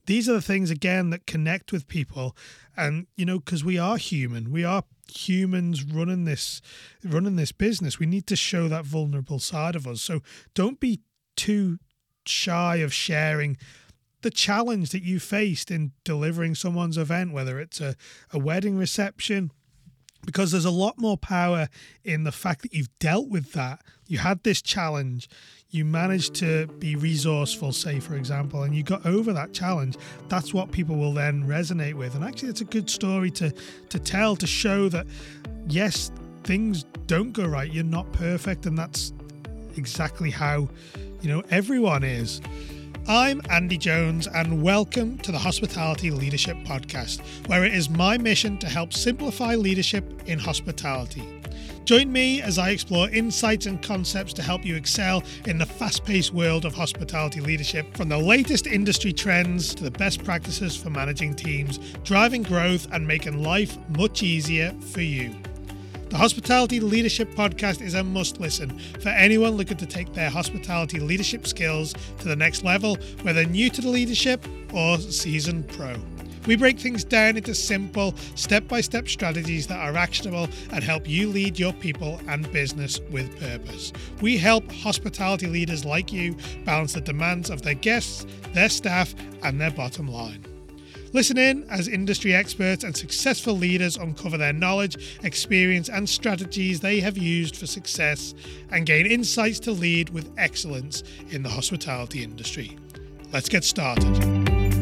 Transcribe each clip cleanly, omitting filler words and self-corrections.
these are the things, again, that connect with people. And, because we are human, we are humans running this business. We need to show that vulnerable side of us. So don't be too shy of sharing the challenge that you faced in delivering someone's event, whether it's a wedding reception, because there's a lot more power in the fact that you've dealt with that. You had this challenge, you managed to be resourceful, say, for example, and you got over that challenge. That's what people will then resonate with. And actually, it's a good story to tell, to show that, yes, things don't go right. You're not perfect. And that's exactly how, everyone is. I'm Andy Jones, and welcome to the Hospitality Leadership Podcast, where it is my mission to help simplify leadership in hospitality. Join me as I explore insights and concepts to help you excel in the fast-paced world of hospitality leadership, from the latest industry trends to the best practices for managing teams, driving growth, and making life much easier for you. The Hospitality Leadership Podcast is a must-listen for anyone looking to take their hospitality leadership skills to the next level, whether new to the leadership or seasoned pro. We break things down into simple, step-by-step strategies that are actionable and help you lead your people and business with purpose. We help hospitality leaders like you balance the demands of their guests, their staff, and their bottom line. Listen in as industry experts and successful leaders uncover their knowledge, experience, and strategies they have used for success, and gain insights to lead with excellence in the hospitality industry. Let's get started.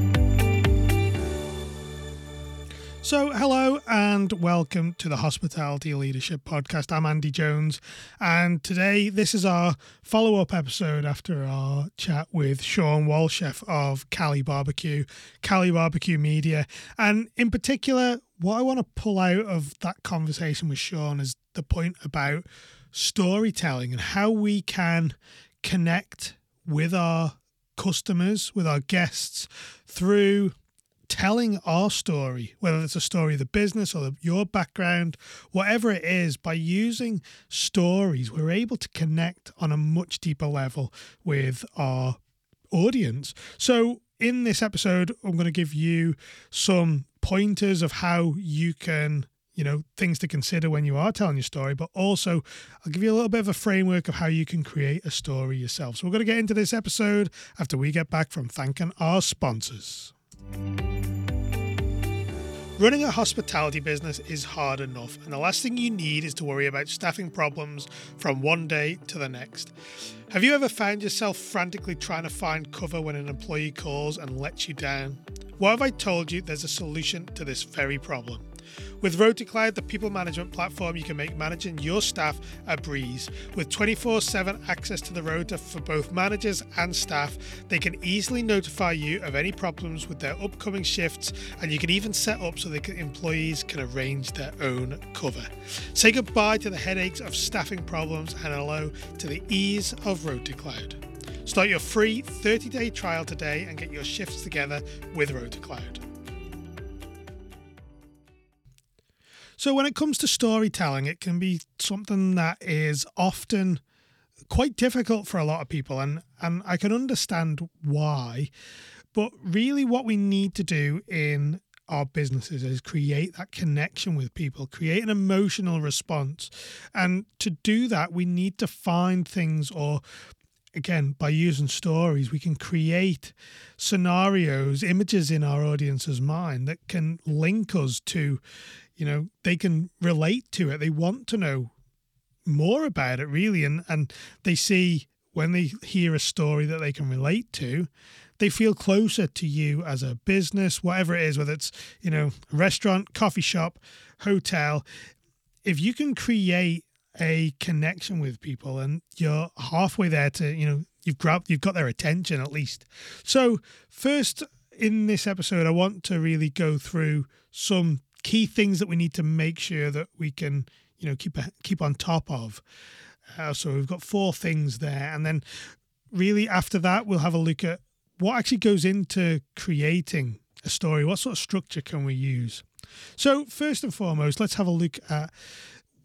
So, hello and welcome to the Hospitality Leadership Podcast. I'm Andy Jones, and today this is our follow-up episode after our chat with Sean Walchef of Cali Barbecue Media. And in particular, what I want to pull out of that conversation with Sean is the point about storytelling and how we can connect with our customers, with our guests, through telling our story, whether it's a story of the business or your background, whatever it is. By using stories, we're able to connect on a much deeper level with our audience. So in this episode, I'm going to give you some pointers of how you can, things to consider when you are telling your story, but also I'll give you a little bit of a framework of how you can create a story yourself. So we're going to get into this episode after we get back from thanking our sponsors. Running a hospitality business is hard enough, and the last thing you need is to worry about staffing problems from one day to the next. Have you ever found yourself frantically trying to find cover when an employee calls and lets you down? What have I told you? There's a solution to this very problem. With RotaCloud, the people management platform, you can make managing your staff a breeze. With 24/7 access to the Rota for both managers and staff, they can easily notify you of any problems with their upcoming shifts, and you can even set up so that employees can arrange their own cover. Say goodbye to the headaches of staffing problems and hello to the ease of RotaCloud. Start your free 30-day trial today and get your shifts together with RotaCloud. So when it comes to storytelling, it can be something that is often quite difficult for a lot of people, and I can understand why. But really what we need to do in our businesses is create that connection with people, create an emotional response. And to do that, we need to find things, or again, by using stories, we can create scenarios, images in our audience's mind that can link us to, they can relate to it. They want to know more about it, really. And they see, when they hear a story that they can relate to, they feel closer to you as a business, whatever it is, whether it's, a restaurant, coffee shop, hotel. If you can create a connection with people and you're halfway there to, you've got their attention at least. So first in this episode, I want to really go through some key things that we need to make sure that we can, keep on top of. So we've got 4 things there. And then really after that, we'll have a look at what actually goes into creating a story. What sort of structure can we use? So first and foremost, let's have a look at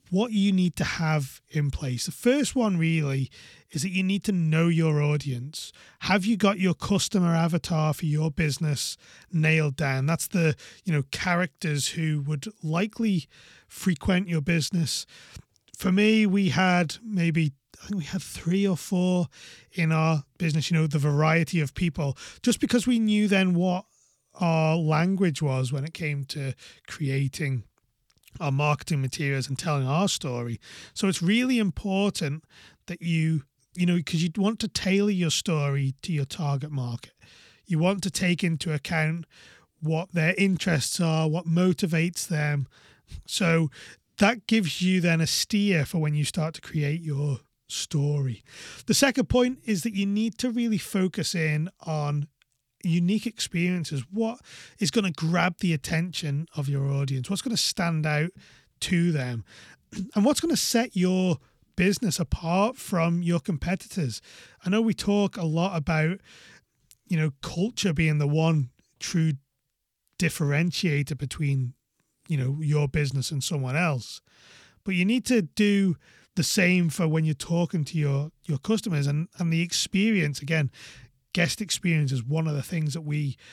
what you need to have in place. The first one really is that you need to know your audience. Have you got your customer avatar for your business nailed down? That's the, characters who would likely frequent your business. For me, we had I think we had 3 or 4 in our business, the variety of people, just because we knew then what our language was when it came to creating our marketing materials and telling our story. So it's really important that because you want to tailor your story to your target market. You want to take into account what their interests are, what motivates them. So that gives you then a steer for when you start to create your story. The second point is that you need to really focus in on unique experiences. What is going to grab the attention of your audience? What's going to stand out to them? And what's going to set your business apart from your competitors? I know we talk a lot about, culture being the one true differentiator between, your business and someone else. But you need to do the same for when you're talking to your customers, and the experience, again, guest experience is one of the things that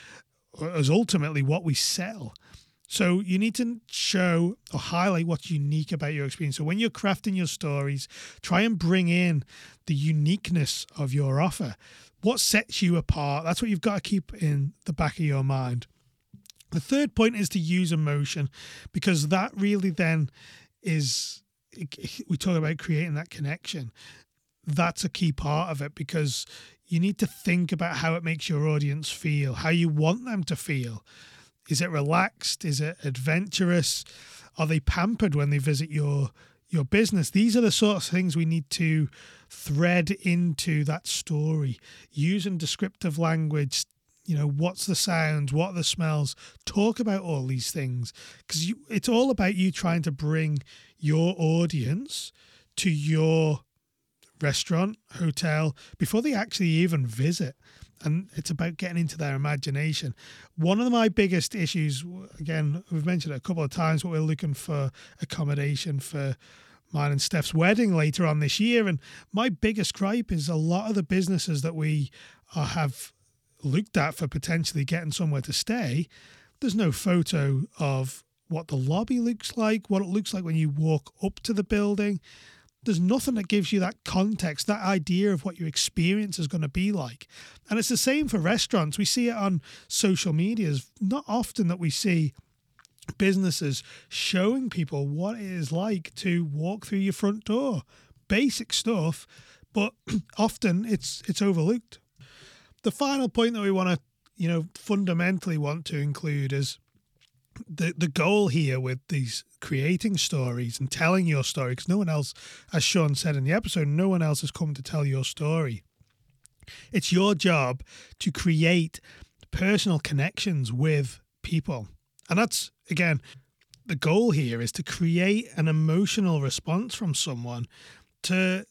is ultimately what we sell. So you need to show or highlight what's unique about your experience. So when you're crafting your stories, try and bring in the uniqueness of your offer. What sets you apart? That's what you've got to keep in the back of your mind. The third point is to use emotion, because that really then is, we talk about creating that connection. That's a key part of it, because you need to think about how it makes your audience feel, how you want them to feel. Is it relaxed? Is it adventurous? Are they pampered when they visit your business? These are the sorts of things we need to thread into that story. Using descriptive language, what's the sounds, what are the smells? Talk about all these things, because it's all about you trying to bring your audience to your restaurant, hotel, before they actually even visit. And it's about getting into their imagination. One of my biggest issues, again, we've mentioned it a couple of times, but we're looking for accommodation for mine and Steph's wedding later on this year. And my biggest gripe is a lot of the businesses that we have looked at for potentially getting somewhere to stay, there's no photo of what the lobby looks like, what it looks like when you walk up to the building. There's nothing that gives you that context, that idea of what your experience is going to be like. And it's the same for restaurants. We see it on social media. It's not often that we see businesses showing people what it is like to walk through your front door. Basic stuff, but often it's overlooked. The final point that we want to, fundamentally want to include is the goal here with these creating stories and telling your story, because no one else, as Sean said in the episode, no one else has come to tell your story. It's your job to create personal connections with people. And that's, again, the goal here is to create an emotional response from someone to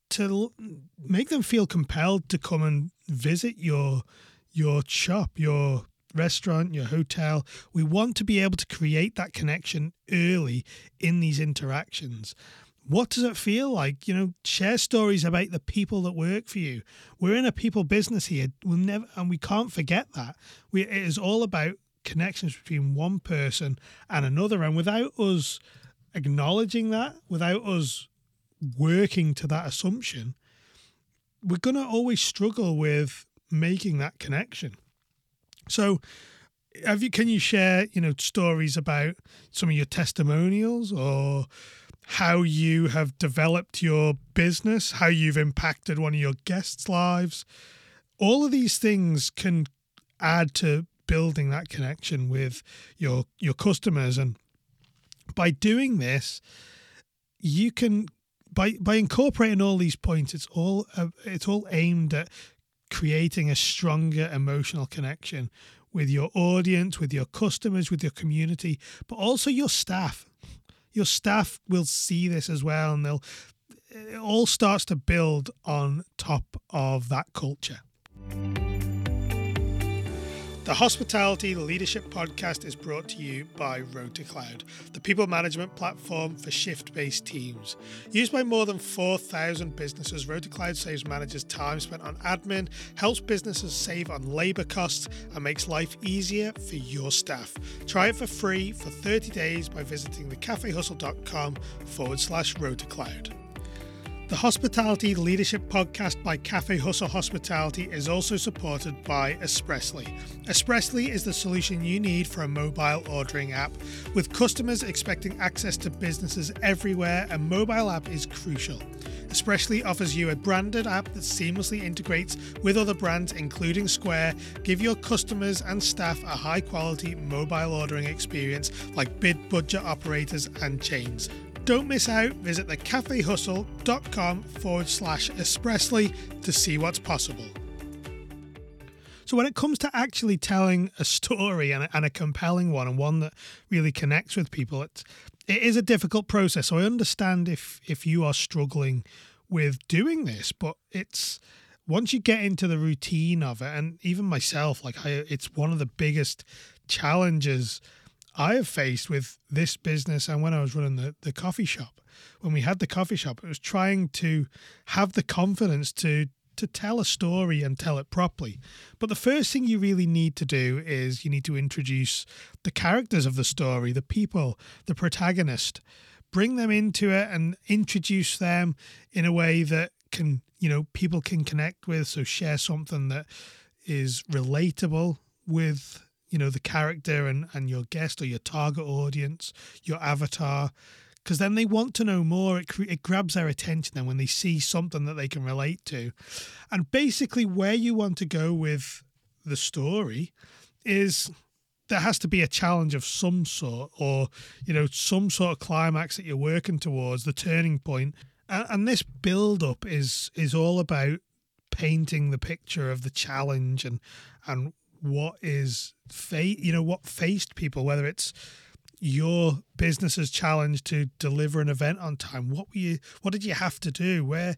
make them feel compelled to come and visit your shop, your restaurant, your hotel. We want to be able to create that connection early in these interactions. What does it feel like? Share stories about the people that work for you. We're in a people business here. We can't forget that. It is all about connections between one person and another. And without us acknowledging that, without us working to that assumption, we're going to always struggle with making that connection. So can you share, stories about some of your testimonials, or how you have developed your business, how you've impacted one of your guests' lives? All of these things can add to building that connection with your customers. And by doing this, you can, by incorporating all these points, it's all aimed at creating a stronger emotional connection with your audience, with your customers, with your community, but also your staff. Your staff will see this as well, and it all starts to build on top of that culture. The Hospitality Leadership Podcast is brought to you by Rotocloud, the people management platform for shift-based teams. Used by more than 4,000 businesses, Rotocloud saves managers time spent on admin, helps businesses save on labour costs, and makes life easier for your staff. Try it for free for 30 days by visiting thecafehustle.com/Rotocloud. The Hospitality Leadership Podcast by Cafe Hustle Hospitality is also supported by Espressly. Espressly is the solution you need for a mobile ordering app. With customers expecting access to businesses everywhere, a mobile app is crucial. Espressly offers you a branded app that seamlessly integrates with other brands, including Square. Give your customers and staff a high-quality mobile ordering experience like big budget operators and chains. Don't miss out. Visit thecafehustle.com/Espressly to see what's possible. So when it comes to actually telling a story and a compelling one, and one that really connects with people, it is a difficult process. So I understand if you are struggling with doing this, but it's once you get into the routine of it, and even myself, it's one of the biggest challenges I have faced with this business. And when I was running the coffee shop, when we had the coffee shop, it was trying to have the confidence to tell a story and tell it properly. But the first thing you really need to do is you need to introduce the characters of the story, the people, the protagonist, bring them into it and introduce them in a way that people can connect with. So share something that is relatable with the character and your guest or your target audience, your avatar, because then they want to know more. It grabs their attention then when they see something that they can relate to. And basically where you want to go with the story is there has to be a challenge of some sort, or, some sort of climax that you're working towards, the turning point. And this build-up is all about painting the picture of the challenge and what is what faced people, whether it's your business's challenge to deliver an event on time. What did you have to do? Where,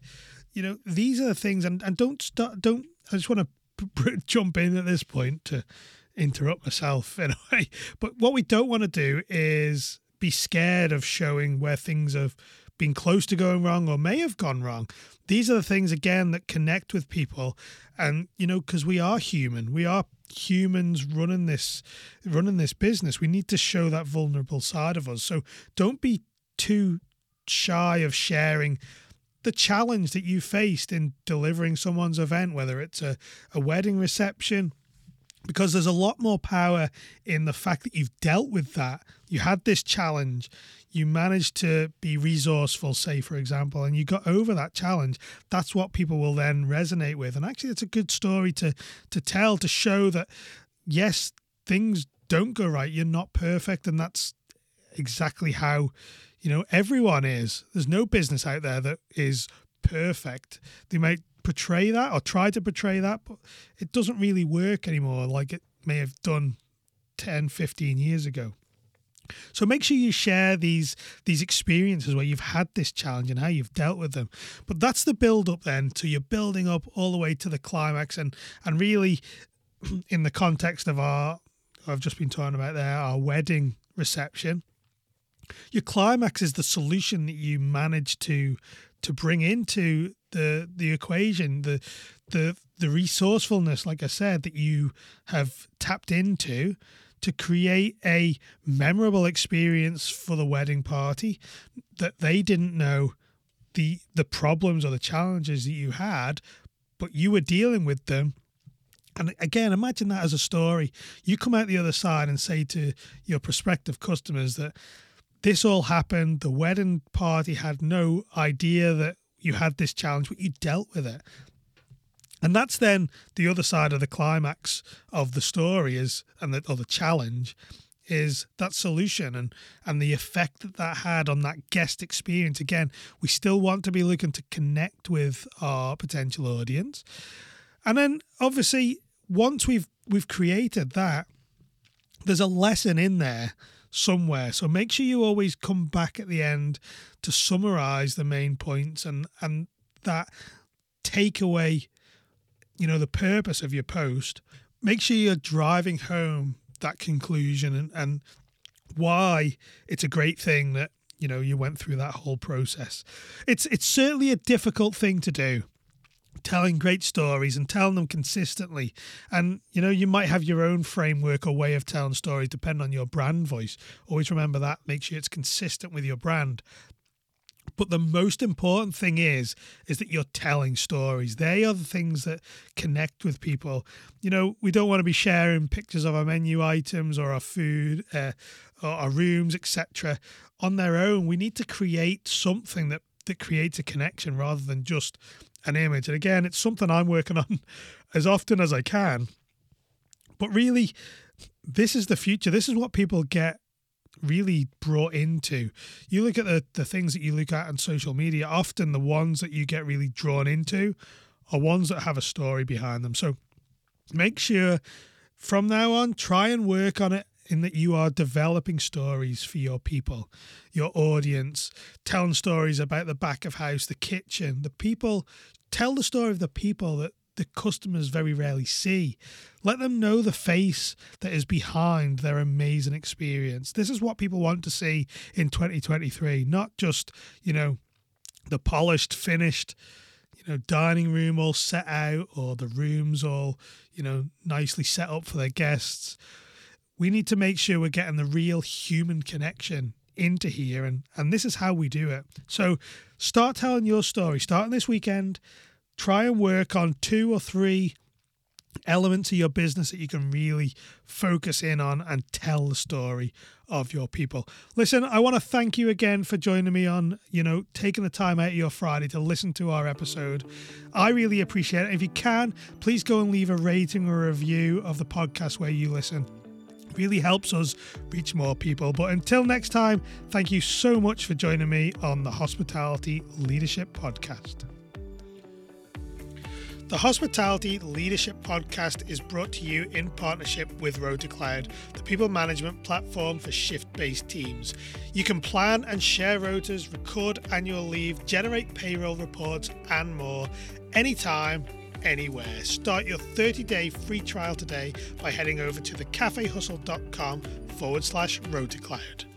these are the things, and don't I just want to jump in at this point to interrupt myself in a way. But what we don't want to do is be scared of showing where things have been close to going wrong or may have gone wrong. These are the things, again, that connect with people. And, because we are human, we are humans running this business. We need to show that vulnerable side of us. So don't be too shy of sharing the challenge that you faced in delivering someone's event, whether it's a wedding reception, because there's a lot more power in the fact that you've dealt with that. You had this challenge, you managed to be resourceful, say, for example, and you got over that challenge. That's what people will then resonate with. And actually, it's a good story to tell, to show that, yes, things don't go right. You're not perfect. And that's exactly how, everyone is. There's no business out there that is perfect. They might portray that or try to portray that, but it doesn't really work anymore like it may have done 10, 15 years ago. So make sure you share these experiences where you've had this challenge and how you've dealt with them. But that's the build up then to you're building up all the way to the climax, and really in the context of I've just been talking about there, our wedding reception. Your climax is the solution that you manage to bring into the equation, the resourcefulness, like I said, that you have tapped into to create a memorable experience for the wedding party, that they didn't know the problems or the challenges that you had, but you were dealing with them. And again, imagine that as a story. You come out the other side and say to your prospective customers that this all happened, the wedding party had no idea that you had this challenge, but you dealt with it. And that's then the other side of the climax of the story or the challenge is that solution and the effect that had on that guest experience. Again, we still want to be looking to connect with our potential audience. And then obviously once we've created that, there's a lesson in there somewhere. So make sure you always come back at the end to summarize the main points and that takeaway, the purpose of your post. make sure you're driving home that conclusion and why it's a great thing that, you know, you went through that whole process. It's certainly a difficult thing to do, telling great stories and telling them consistently. And, you know, you might have your own framework or way of telling stories depending on your brand voice. Always remember that. Make sure it's consistent with your brand. But the most important thing is that you're telling stories. They are the things that connect with people. You know, we don't want to be sharing pictures of our menu items or our food or our rooms, etc. on their own. We need to create something that creates a connection rather than just an image. And again, it's something I'm working on as often as I can. But really, this is the future. This is what people get really brought into. You look at the things that you look at on social media, often the ones that you get really drawn into are ones that have a story behind them. So make sure from now on, try and work on it in that you are developing stories for your people, your audience, telling stories about the back of house, the kitchen, the people. Tell the story of the people that the customers very rarely see. Let them know the face that is behind their amazing experience. This is what people want to see in 2023, not just, you know, the polished, finished, you know, dining room all set out or the rooms all, you know, nicely set up for their guests. We need to make sure we're getting the real human connection into here, and this is how we do it. So start telling your story. Starting this weekend, try and work on 2 or 3 elements of your business that you can really focus in on and tell the story of your people. Listen, I want to thank you again for joining me on, you know, taking the time out of your Friday to listen to our episode. I really appreciate it. If you can, please go and leave a rating or a review of the podcast where you listen. It really helps us reach more people. But until next time, thank you so much for joining me on the Hospitality Leadership Podcast. The Hospitality Leadership Podcast is brought to you in partnership with RotaCloud, the people management platform for shift-based teams. You can plan and share rotas, record annual leave, generate payroll reports, and more anytime, anywhere. Start your 30-day free trial today by heading over to thecafehustle.com/RotaCloud.